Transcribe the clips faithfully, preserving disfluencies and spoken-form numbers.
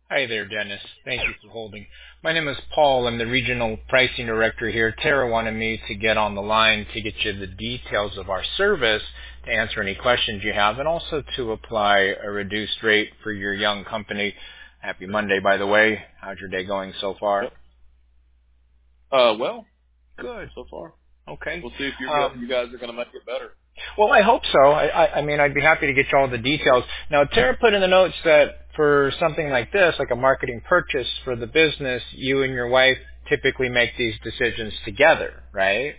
Hi there, Dennis. Thank you for holding. My name is Paul. I'm the Regional Pricing Director here. Tara wanted me to get on the line to get you the details of our service, to answer any questions you have, and also to apply a reduced rate for your young company. Happy Monday, by the way. How's your day going so far? Uh, well, Good. so far. Okay. We'll see if you, Um, you guys are going to make it better. Well, I hope so. I, I, I mean, I'd be happy to get you all the details. Now, Tara put in the notes that for something like this, like a marketing purchase for the business, you and your wife typically make these decisions together, right?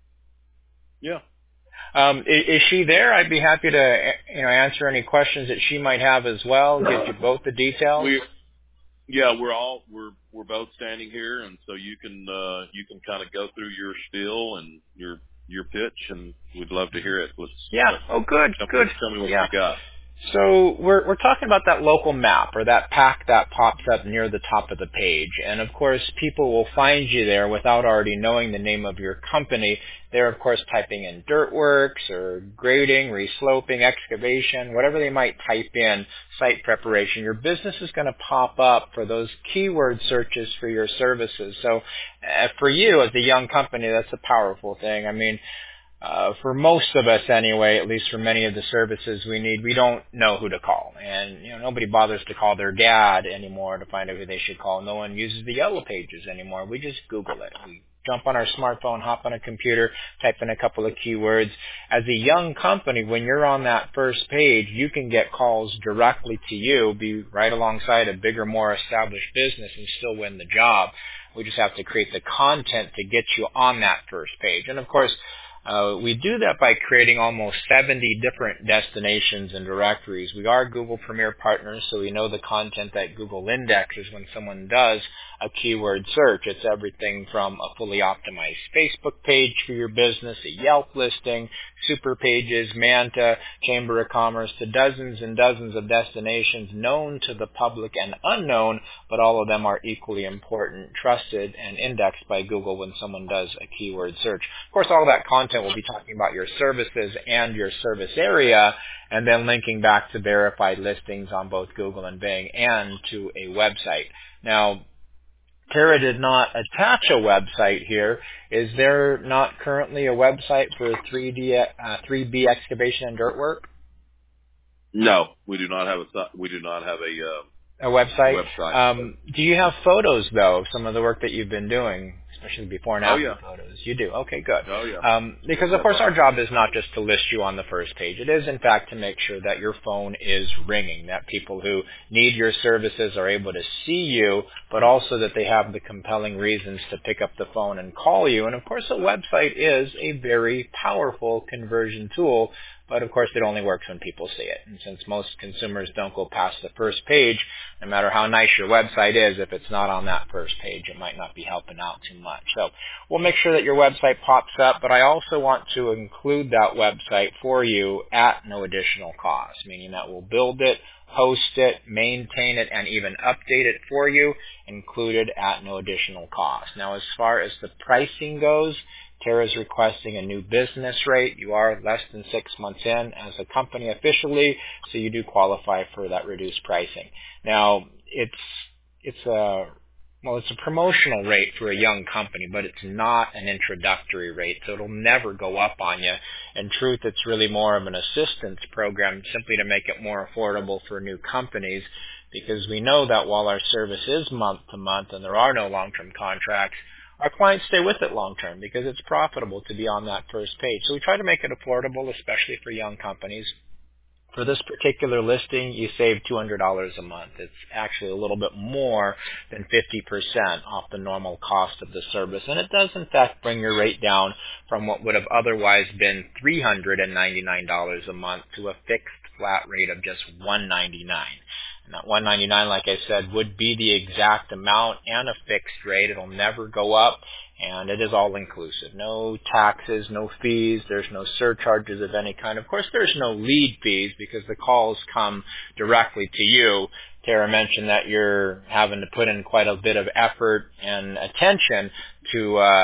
Yeah. Um, is, is she there? I'd be happy to, you know, answer any questions that she might have as well. Give you both the details. We, yeah, we're all, we're, we're both standing here, and so you can, uh, you can kind of go through your spiel and your, your pitch, and we'd love to hear it. Let's, Yeah. let's Oh, good. tell me, Good. tell me what Yeah. you got. So we're we're talking about that local map or that pack that pops up near the top of the page. And of course, people will find you there without already knowing the name of your company. They're of course typing in dirt works or grading, resloping, excavation, whatever they might type in, site preparation. Your business is going to pop up for those keyword searches for your services. So uh, for you as a young company, that's a powerful thing. I mean, Uh, for most of us anyway, at least for many of the services we need, we don't know who to call. And, you know, nobody bothers to call their dad anymore to find out who they should call. No one uses the yellow pages anymore. We just Google it. We jump on our smartphone, hop on a computer, type in a couple of keywords. As a young company, when you're on that first page, you can get calls directly to you, be right alongside a bigger, more established business and still win the job. We just have to create the content to get you on that first page. And of course, Uh, we do that by creating almost seventy different destinations and directories. We are Google Premier Partners, so we know the content that Google indexes when someone does a keyword search. It's everything from a fully optimized Facebook page for your business, a Yelp listing, super pages, Manta, Chamber of Commerce, to dozens and dozens of destinations known to the public and unknown, but all of them are equally important, trusted, and indexed by Google when someone does a keyword search. Of course, all of that content will be talking about your services and your service area, and then linking back to verified listings on both Google and Bing and to a website. Now, Tara did not attach a website here. Is there not currently a website for three D, uh, three B excavation and dirt work? No, we do not have a, si- we do not have a, uh, A website? website. Um, do you have photos, though, of some of the work that you've been doing, especially before and Oh after yeah. photos? You do? Okay, good. Oh yeah. Um, because, of course, our job is not just to list you on the first page. It is, in fact, to make sure that your phone is ringing, that people who need your services are able to see you, but also that they have the compelling reasons to pick up the phone and call you. And, of course, a website is a very powerful conversion tool, but of course it only works when people see it. And since most consumers don't go past the first page, no matter how nice your website is, if it's not on that first page, it might not be helping out too much. So we'll make sure that your website pops up, but I also want to include that website for you at no additional cost, meaning that we'll build it, host it, maintain it, and even update it for you, included at no additional cost. Now, as far as the pricing goes, Tara's requesting a new business rate. You are less than six months in as a company officially, so you do qualify for that reduced pricing. Now, it's it's a well, it's a promotional rate for a young company, but it's not an introductory rate, so it'll never go up on you. In truth, it's really more of an assistance program simply to make it more affordable for new companies, because we know that while our service is month to month and there are no long-term contracts, our clients stay with it long term because it's profitable to be on that first page. So we try to make it affordable, especially for young companies. For this particular listing, you save two hundred dollars a month. It's actually a little bit more than fifty percent off the normal cost of the service. And it does, in fact, bring your rate down from what would have otherwise been three hundred ninety-nine dollars a month to a fixed flat rate of just one hundred ninety-nine dollars. And that one hundred ninety-nine dollars, like I said, would be the exact amount and a fixed rate. It'll never go up. And it is all inclusive. No taxes, no fees. There's no surcharges of any kind. Of course, there's no lead fees because the calls come directly to you. Tara mentioned that you're having to put in quite a bit of effort and attention to uh,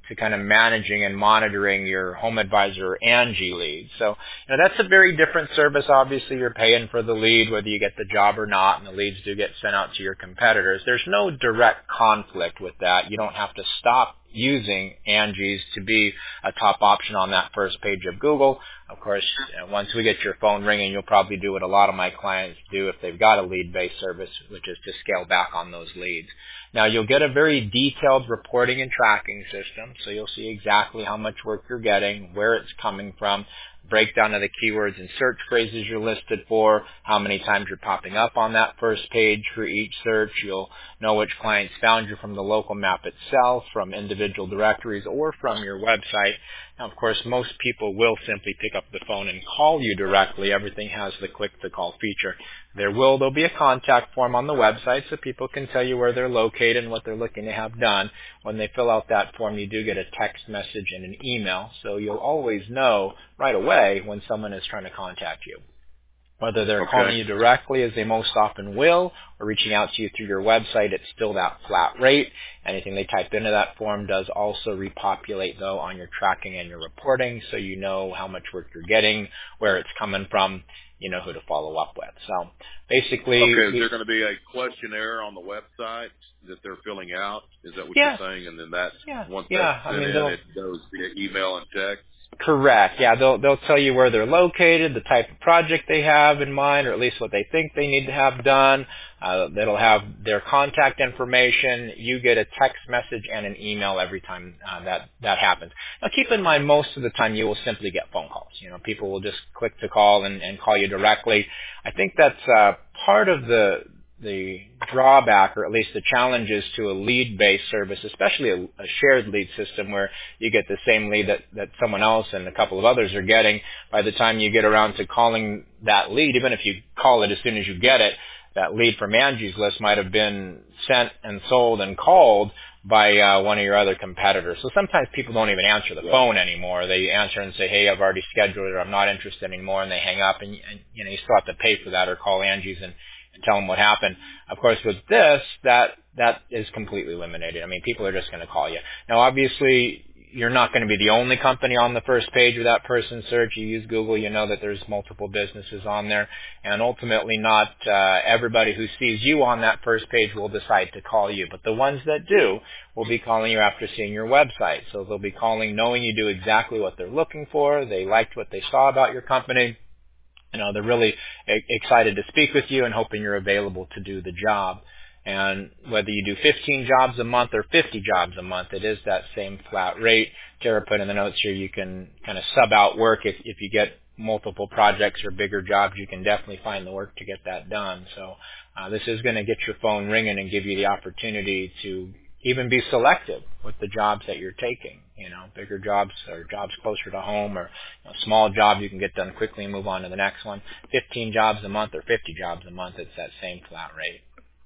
to kind of managing and monitoring your Home Advisor or Angie leads. So, you know, that's a very different service. Obviously, you're paying for the lead, whether you get the job or not, and the leads do get sent out to your competitors. There's no direct conflict with that. You don't have to stop using Angie's to be a top option on that first page of Google. Of course, you know, once we get your phone ringing, you'll probably do what a lot of my clients do if they've got a lead-based service, which is to scale back on those leads. Now, you'll get a very detailed reporting and tracking system, so you'll see exactly how much work you're getting, where it's coming from, breakdown of the keywords and search phrases you're listed for, how many times you're popping up on that first page for each search. You'll know which clients found you from the local map itself, from individual directories, or from your website. Now, of course, most people will simply pick up the phone and call you directly. Everything has the click-to-call feature. There will there'll be a contact form on the website so people can tell you where they're located and what they're looking to have done. When they fill out that form, you do get a text message and an email, so you'll always know right away when someone is trying to contact you. Whether they're Okay. calling you directly, as they most often will, or reaching out to you through your website, it's still that flat rate. Anything they type into that form does also repopulate, though, on your tracking and your reporting, so you know how much work you're getting, where it's coming from, you know who to follow up with. So basically... Okay, is we, there going to be a questionnaire on the website that they're filling out? Is that what yeah. you're saying? And then that, Yeah. once yeah. that's I sent mean, in, it goes via email and text? Correct. Yeah, they'll they'll tell you where they're located, the type of project they have in mind, or at least what they think they need to have done. Uh, that'll have their contact information. You get a text message and an email every time uh, that that happens. Now, keep in mind, most of the time you will simply get phone calls. You know, people will just click to call and, and call you directly. I think that's uh, part of the the drawback, or at least the challenges to a lead-based service, especially a, a shared lead system where you get the same lead that, that someone else and a couple of others are getting. By the time you get around to calling that lead, even if you call it as soon as you get it, that lead from Angie's List might have been sent and sold and called by uh, one of your other competitors. So sometimes people don't even answer the Yeah. phone anymore. They answer and say, hey, I've already scheduled it, or I'm not interested anymore, and they hang up, and, and you know, you still have to pay for that or call Angie's and and tell them what happened. Of course, with this, that that is completely eliminated. I mean, people are just going to call you. Now, obviously, you're not going to be the only company on the first page of that person search. You use Google, you know that there's multiple businesses on there. And ultimately, not uh, everybody who sees you on that first page will decide to call you. But the ones that do will be calling you after seeing your website. So they'll be calling knowing you do exactly what they're looking for. They liked what they saw about your company. You know, they're really excited to speak with you and hoping you're available to do the job. And whether you do fifteen jobs a month or fifty jobs a month, it is that same flat rate. Tara put in the notes here, you can kind of sub out work if, if you get multiple projects or bigger jobs. You can definitely find the work to get that done. So uh, this is going to get your phone ringing and give you the opportunity to even be selective with the jobs that you're taking. You know, bigger jobs or jobs closer to home, or you know, small job you can get done quickly and move on to the next one. fifteen jobs a month or fifty jobs a month, it's that same flat rate.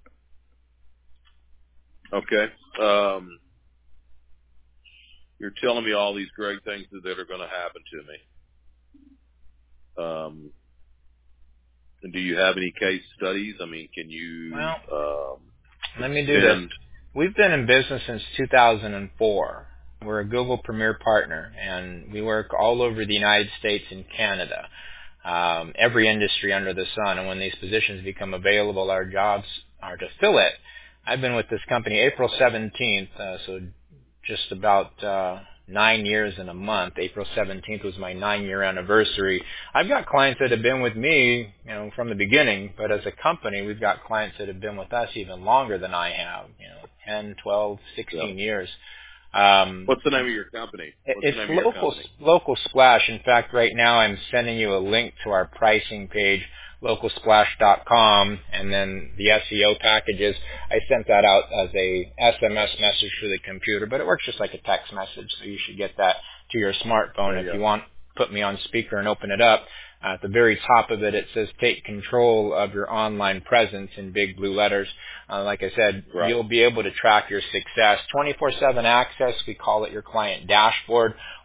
Okay. Um, you're telling me all these great things that are going to happen to me. Um, and do you have any case studies? I mean, can you Well, um, let me do this. We've been in business since two thousand four. We're a Google Premier Partner, and we work all over the United States and Canada, um, every industry under the sun. And when these positions become available, our jobs are to fill it. I've been with this company April seventeenth, uh, so just about uh, nine years and a month. April seventeenth was my nine-year anniversary. I've got clients that have been with me, you know, from the beginning, but as a company, we've got clients that have been with us even longer than I have, you know, ten, twelve, sixteen Yeah. years. Um, What's the name of your company? What's it's the name of your local, company? Local Splash. In fact, right now I'm sending you a link to our pricing page, local splash dot com, and then the S E O packages. I sent that out as a S M S message through the computer, but it works just like a text message, so you should get that to your smartphone. Yeah, if yeah. you want, put me on speaker and open it up. Uh, at the very top of it, it says take control of your online presence in big blue letters. Uh, like I said, Right. you'll be able to track your success. twenty-four seven access, we call it your client dashboard.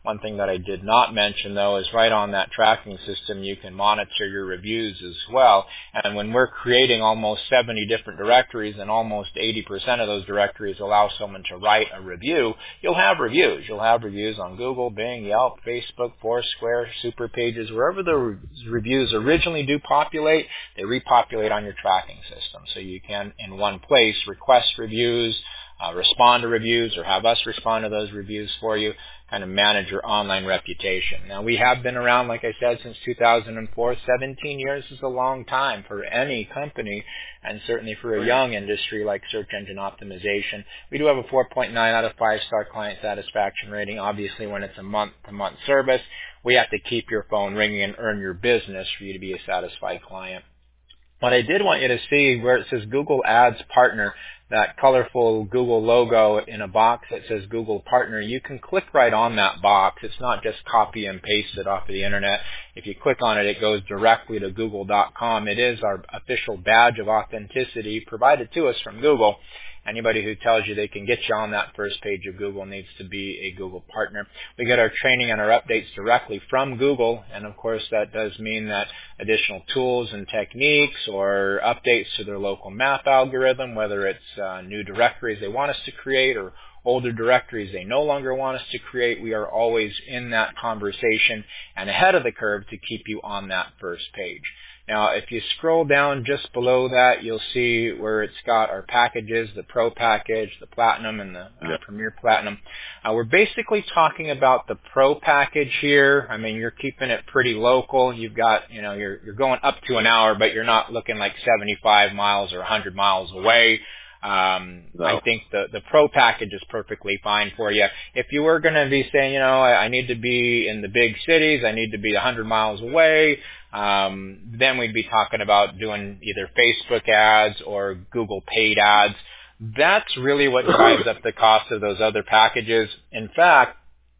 One thing that I did not mention, though, is right on that tracking system, you can monitor your reviews as well. And when we're creating almost seventy different directories and almost eighty percent of those directories allow someone to write a review, you'll have reviews. You'll have reviews on Google, Bing, Yelp, Facebook, Foursquare, Superpages, wherever the re- reviews originally do populate, they repopulate on your tracking system. So you can, in one place, request reviews, uh, respond to reviews, or have us respond to those reviews for you, kind of manage your online reputation. Now, we have been around, like I said, since two thousand four. seventeen years is a long time for any company, and certainly for a young industry like search engine optimization. We do have a four point nine out of five star client satisfaction rating. Obviously, when it's a month-to-month service, we have to keep your phone ringing and earn your business for you to be a satisfied client. But I did want you to see where it says Google Ads Partner, that colorful Google logo in a box that says Google Partner. You can click right on that box. It's not just copy and paste it off of the internet. If you click on it, it goes directly to google dot com. It is our official badge of authenticity provided to us from Google. Anybody who tells you they can get you on that first page of Google needs to be a Google partner. We get our training and our updates directly from Google, and of course that does mean that additional tools and techniques or updates to their local map algorithm, whether it's uh, new directories they want us to create or older directories they no longer want us to create, we are always in that conversation and ahead of the curve to keep you on that first page. Now, if you scroll down just below that, you'll see where it's got our packages, the Pro package, the Platinum, and the uh, yeah. Premier Platinum. Uh, we're basically talking about the Pro package here. I mean, you're keeping it pretty local. You've got, you know, you're you're going up to an hour, but you're not looking like seventy-five miles or one hundred miles away. Um, no. I think the, the Pro package is perfectly fine for you. If you were going to be saying, you know, I, I need to be in the big cities, I need to be one hundred miles away, um, then we'd be talking about doing either Facebook ads or Google paid ads. That's really what drives up the cost of those other packages. In fact,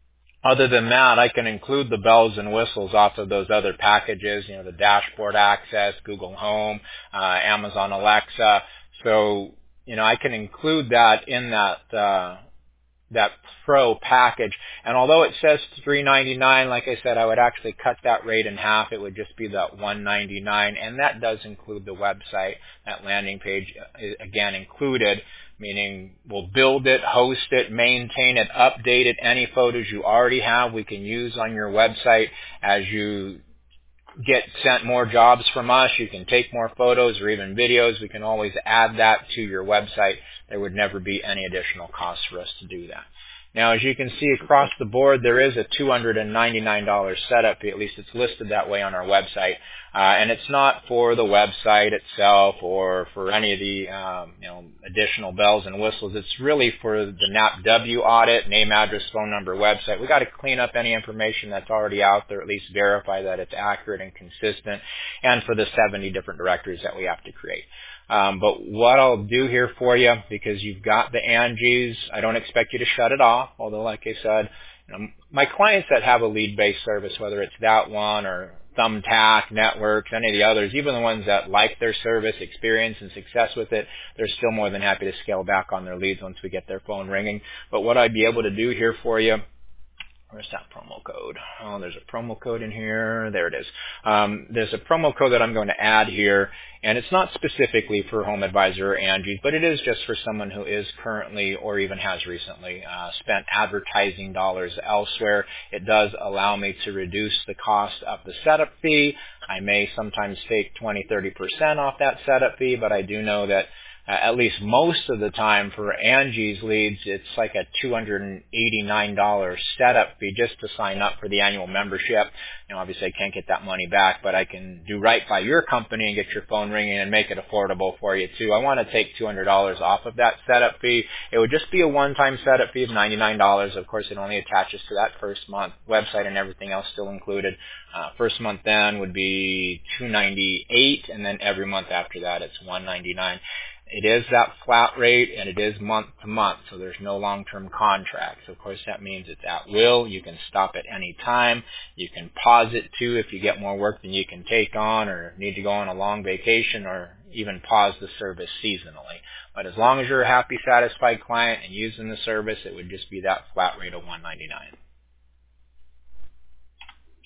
other than that, I can include the bells and whistles off of those other packages, you know, the dashboard access, Google Home, uh, Amazon Alexa. So, you know, I can include that in that uh, that Pro package. And although it says three ninety-nine, like I said, I would actually cut that rate in half. It would just be that one ninety-nine, and that does include the website. That landing page is, again, included, meaning we'll build it, host it, maintain it, update it. Any photos you already have, we can use on your website as you get sent more jobs from us. You can take more photos or even videos. We can always add that to your website. There would never be any additional cost for us to do that. Now, as you can see across the board, there is a two hundred ninety-nine dollars setup fee. At least it's listed that way on our website. Uh, and it's not for the website itself or for any of the um, you know, additional bells and whistles. It's really for the N A P W audit, name, address, phone number, website. We've got to clean up any information that's already out there, at least verify that it's accurate and consistent, and for the seventy different directories that we have to create. Um, but what I'll do here for you, because you've got the Angies, I don't expect you to shut it off, although like I said, you know, my clients that have a lead-based service, whether it's that one or Thumbtack, Networks, any of the others, even the ones that like their service, experience, and success with it, they're still more than happy to scale back on their leads once we get their phone ringing. But what I'd be able to do here for you, where's that promo code? Oh, there's a promo code in here. There it is. Um, there's a promo code that I'm going to add here, and it's not specifically for HomeAdvisor or Angie, but it is just for someone who is currently or even has recently uh, spent advertising dollars elsewhere. It does allow me to reduce the cost of the setup fee. I may sometimes take twenty, thirty percent off that setup fee, but I do know that Uh, at least most of the time for Angie's leads, it's like a two hundred eighty-nine dollars setup fee just to sign up for the annual membership. You know, obviously I can't get that money back, but I can do right by your company and get your phone ringing and make it affordable for you too. I want to take two hundred dollars off of that setup fee. It would just be a one-time setup fee of ninety-nine dollars. Of course, it only attaches to that first month. Website and everything else still included. Uh, first month then would be two hundred ninety-eight dollars, and then every month after that it's one hundred ninety-nine dollars. It is that flat rate, and it is month to month, so there's no long-term contracts. Of course, that means it's at will. You can stop at any time. You can pause it, too, if you get more work than you can take on or need to go on a long vacation, or even pause the service seasonally. But as long as you're a happy, satisfied client and using the service, it would just be that flat rate of one hundred ninety-nine dollars.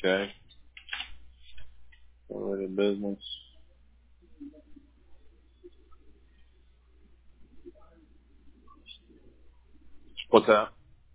Okay. Related business. What's that?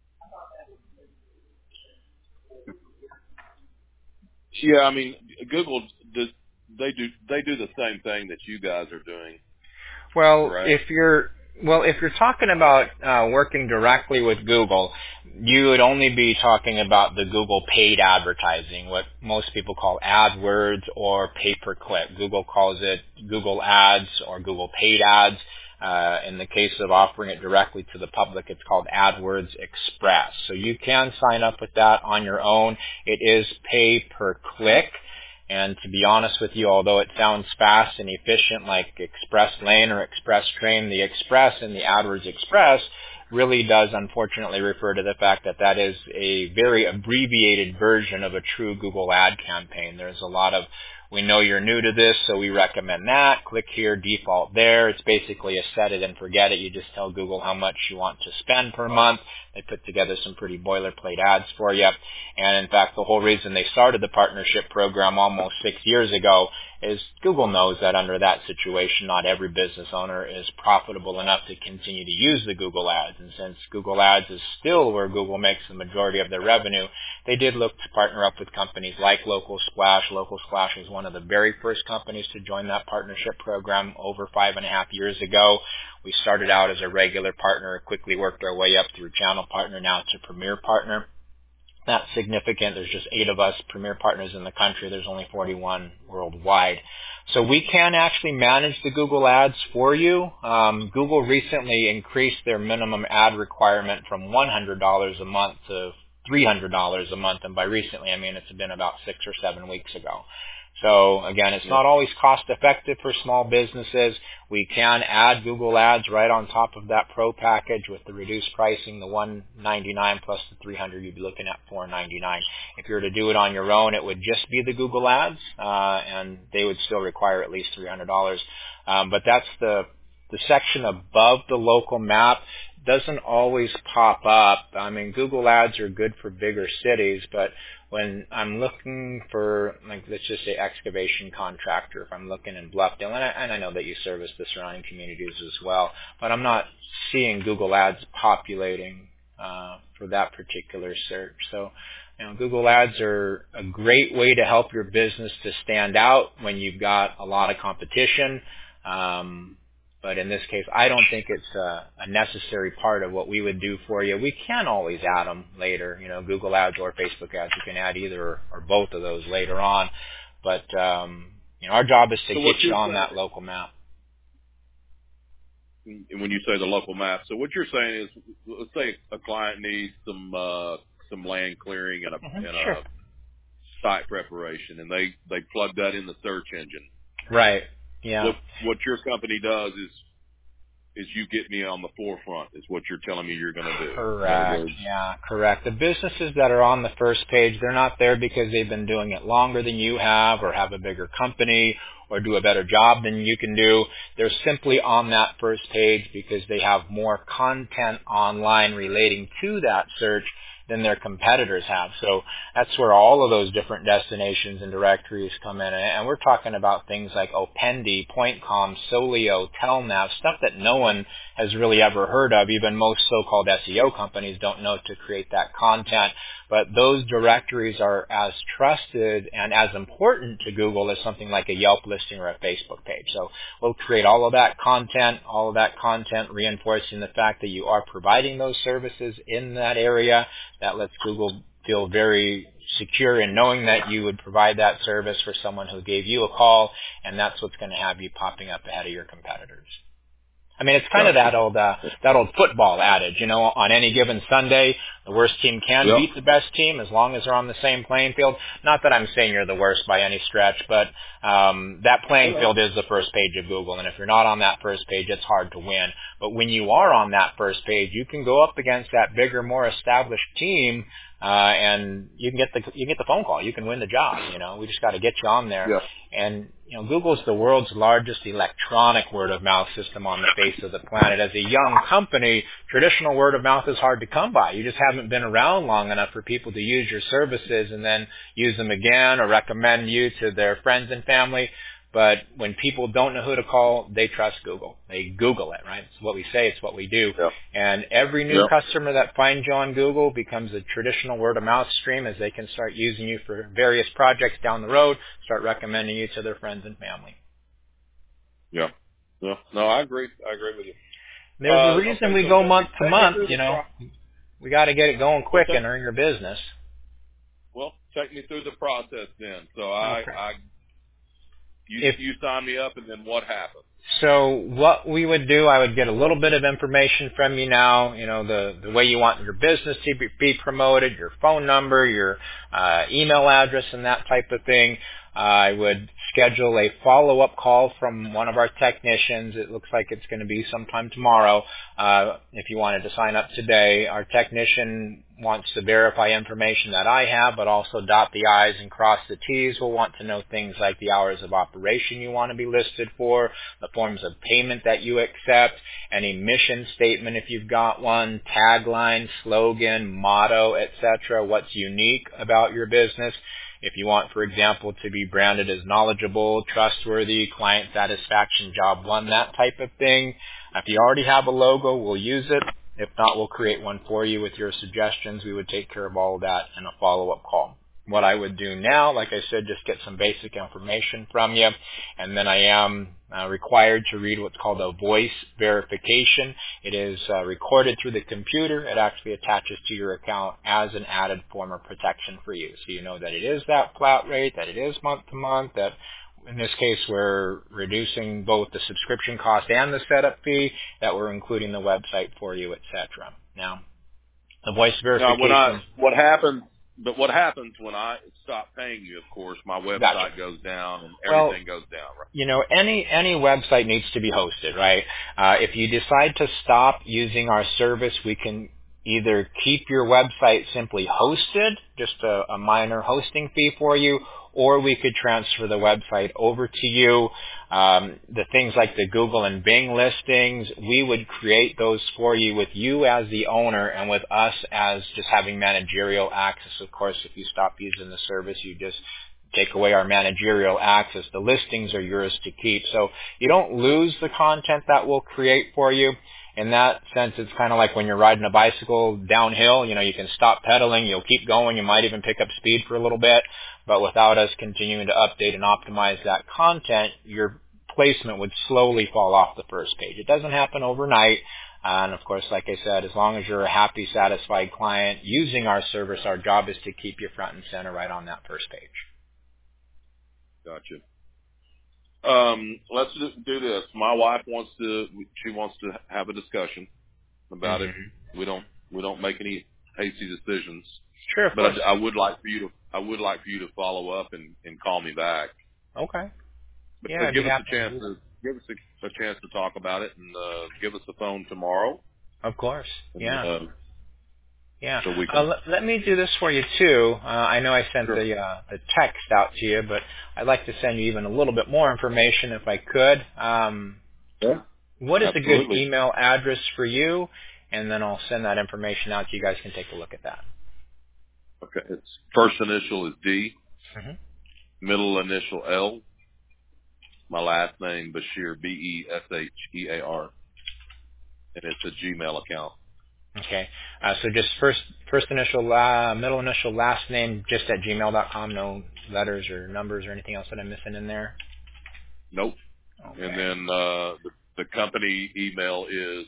Yeah, I mean, Google does. They do. They do the same thing that you guys are doing. Well, Right. if you're well, if you're talking about uh, working directly with Google, you would only be talking about the Google paid advertising, what most people call AdWords or pay-per-click. Google calls it Google Ads or Google paid ads. Uh, in the case of offering it directly to the public, it's called AdWords Express. So you can sign up with that on your own. It is pay-per-click. And to be honest with you, although it sounds fast and efficient like Express Lane or Express Train, the Express in the AdWords Express really does unfortunately refer to the fact that that is a very abbreviated version of a true Google ad campaign. There's a lot of, we know you're new to this, so we recommend that. Click here, default there. It's basically a set it and forget it. You just tell Google how much you want to spend per month. They put together some pretty boilerplate ads for you. And in fact, the whole reason they started the partnership program almost six years ago is Google knows that under that situation, not every business owner is profitable enough to continue to use the Google Ads. And since Google Ads is still where Google makes the majority of their revenue, they did look to partner up with companies like Local Splash. Local Splash was one of the very first companies to join that partnership program over five and a half years ago. We started out as a regular partner, quickly worked our way up through channel partner, now to premier partner. That's significant. There's just eight of us premier partners in the country. There's only forty-one worldwide. So we can actually manage the Google Ads for you. Um, Google recently increased their minimum ad requirement from one hundred dollars a month to three hundred dollars a month. And by recently, I mean it's been about six or seven weeks ago. So again, it's not always cost effective for small businesses. We can add Google Ads right on top of that Pro package with the reduced pricing, the one ninety-nine plus the three hundred, you'd be looking at four ninety-nine. If you were to do it on your own, it would just be the Google Ads, uh, and they would still require at least three hundred dollars. Um, but that's the the section above the local map. Doesn't always pop up. I mean, Google Ads are good for bigger cities, but when I'm looking for, like, let's just say excavation contractor, if I'm looking in Bluffdale, and I, and I know that you service the surrounding communities as well, but I'm not seeing Google Ads populating uh, for that particular search. So, you know, Google Ads are a great way to help your business to stand out when you've got a lot of competition. Um, But in this case, I don't think it's a, a necessary part of what we would do for you. We can always add them later, you know, Google Ads or Facebook Ads. You can add either or, or both of those later on. But, um, you know, our job is to So get you on saying, that local map. When you say the local map, so what you're saying is, let's say a client needs some uh, some land clearing and a, Mm-hmm, and sure. a site preparation, and they they plug that in the search engine. Right. Yeah. What what your company does is is you get me on the forefront is what you're telling me you're going to do. Correct. Yeah, correct. The businesses that are on the first page, they're not there because they've been doing it longer than you have or have a bigger company or do a better job than you can do. They're simply on that first page because they have more content online relating to that search than their competitors have. So that's where all of those different destinations and directories come in. And we're talking about things like Opendi, PointCom, Solio, Telnav, stuff that no one has really ever heard of. Even most so-called S E O companies don't know to create that content. But those directories are as trusted and as important to Google as something like a Yelp listing or a Facebook page. So we'll create all of that content, all of that content reinforcing the fact that you are providing those services in that area. That lets Google feel very secure in knowing that you would provide that service for someone who gave you a call, and that's what's going to have you popping up ahead of your competitors. I mean, it's kind Gotcha. of that old uh, that old football adage, you know, on any given Sunday, the worst team can Yep. beat the best team as long as they're on the same playing field. Not that I'm saying you're the worst by any stretch, but um, that playing field is the first page of Google, and if you're not on that first page, it's hard to win. But when you are on that first page, you can go up against that bigger, more established team uh, and you can get the you can get the phone call. You can win the job. You know, we just got to get you on there. Yeah. And you know, Google's the world's largest electronic word of mouth system on the face of the planet. As a young company, traditional word of mouth is hard to come by. You just haven't been around long enough for people to use your services and then use them again or recommend you to their friends and family. But when people don't know who to call, they trust Google. They Google it, right? It's what we say. It's what we do. Yeah. And every new Yeah. customer that finds you on Google becomes a traditional word-of-mouth stream as they can start using you for various projects down the road, start recommending you to their friends and family. Yeah. Yeah. No, I agree. I agree with you. There's Uh, a reason okay, we so go take- month to take me month, through you the know. pro- We got to get it going quick Okay. and earn your business. Well, take me through the process then. So I, Okay. I you, If you sign me up, and then what happens? So what we would do, I would get a little bit of information from you now, you know, the, the way you want your business to be, be promoted, your phone number, your uh, email address, and that type of thing. Uh, I would schedule a follow-up call from one of our technicians. It looks like it's going to be sometime tomorrow. Uh, if you wanted to sign up today, our technician wants to verify information that I have, but also dot the I's and cross the T's. We'll want to know things like the hours of operation you want to be listed for, the forms of payment that you accept, any mission statement if you've got one, tagline, slogan, motto, et cetera, what's unique about your business. If you want, for example, to be branded as knowledgeable, trustworthy, client satisfaction, job one, that type of thing. If you already have a logo, we'll use it. If not, we'll create one for you with your suggestions. We would take care of all of that in a follow-up call. What I would do now, like I said, just get some basic information from you, and then I am uh, required to read what's called a voice verification. It is uh, recorded through the computer. It actually attaches to your account as an added form of protection for you. So you know that it is that flat rate, that it is month to month, that in this case we're reducing both the subscription cost and the setup fee, that we're including the website for you, et cetera. Now, the voice verification. Now, when I what happens? But what happens when I stop paying you? Of course, my website Gotcha. goes down and Well, everything goes down, right? You know, any any website needs to be hosted, right? Uh, if you decide to stop using our service, we can either keep your website simply hosted, just a, a minor hosting fee for you, or we could transfer the website over to you. Um, the things like the Google and Bing listings, we would create those for you with you as the owner and with us as just having managerial access. Of course, if you stop using the service, you just take away our managerial access. The listings are yours to keep. So you don't lose the content that we'll create for you. In that sense, it's kind of like when you're riding a bicycle downhill. You know, you can stop pedaling, you'll keep going, you might even pick up speed for a little bit, but without us continuing to update and optimize that content, your placement would slowly fall off the first page. It doesn't happen overnight. Uh, and of course, like I said, as long as you're a happy, satisfied client using our service, our job is to keep you front and center right on that first page. Gotcha. Um, let's do this. My wife wants to. She wants to have a discussion about Mm-hmm. it. We don't. We don't make any hasty decisions. Sure, of But course. I, I would like for you to. I would like for you to follow up and, and call me back. Okay. But Yeah, I'd give be us happy a to chance do that. to give us a, a chance to talk about it, and uh, give us a phone tomorrow. Of course. And, Yeah. uh, Yeah. So we Uh, can. let, let me do this for you too. Uh, I know I sent Sure. the uh, the text out to you, but I'd like to send you even a little bit more information if I could. Um, Yeah. what is Absolutely. a good email address for you? And then I'll send that information out to you. Guys can take a look at that. Okay. It's first initial is D, Mm-hmm. middle initial L, my last name Bashir, B E S H E A R, and it's a Gmail account. Okay. Uh, so just first first initial, uh, middle initial, last name, just at gmail dot com. No letters or numbers or anything else that I'm missing in there. Nope. Okay. And then uh, the, the company email is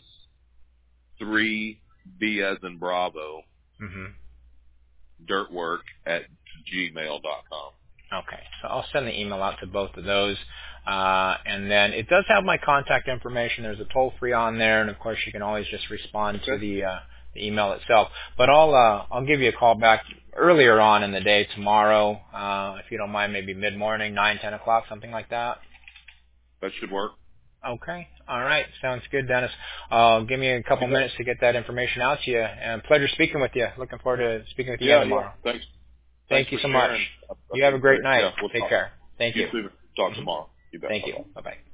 three B as in Bravo, Mm-hmm. dirtwork at gmail dot com. Okay, so I'll send the email out to both of those. Uh, and then it does have my contact information. There's a toll-free on there, and of course you can always just respond Okay. to the, uh, the email itself. But I'll uh, I'll give you a call back earlier on in the day tomorrow, uh, if you don't mind, maybe mid-morning, nine, ten o'clock, something like that. That should work. Okay. All right. Sounds good, Dennis. Uh, give me a couple minutes to get that information out to you. And pleasure speaking with you. Looking forward to speaking with you Yeah, again yeah. tomorrow. Thanks. Thank Thanks you for so much. sharing. I You have a appreciate great it. night. Yeah, we'll Take talk. care. Thank You you. too. Talk Mm-hmm. tomorrow. You bet. Thank you. Bye-bye. Bye-bye.